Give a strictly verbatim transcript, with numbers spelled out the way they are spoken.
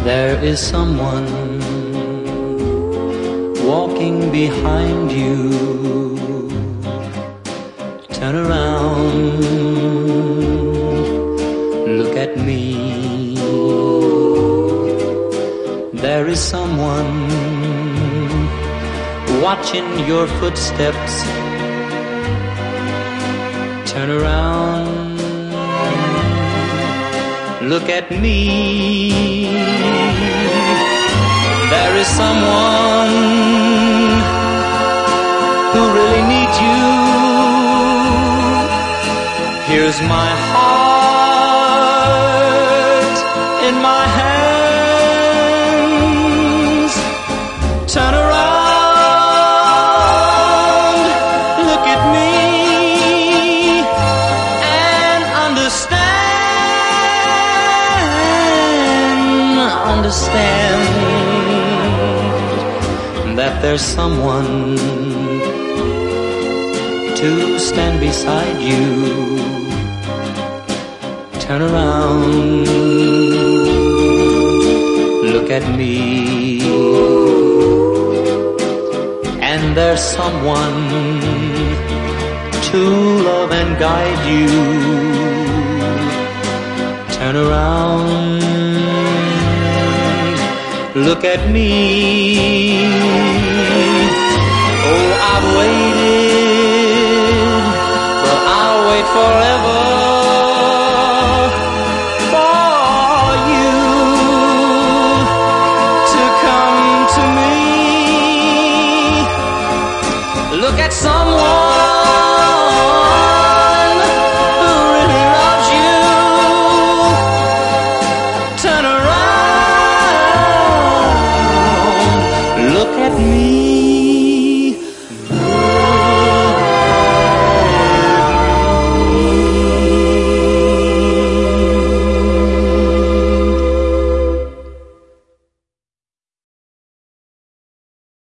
There is someone walking behind you. Turn around, look at me. There is someone watching your footsteps. Turn around, look at me. There is someone who really needs you. Here's my heart in my hands. Turn around, look at me, and understand, understand that there's someone to stand beside you. Turn around, look at me, and there's someone to love and guide you. Turn around, look at me. Oh, I've waited, but I'll wait forever for you to come to me. Look at someone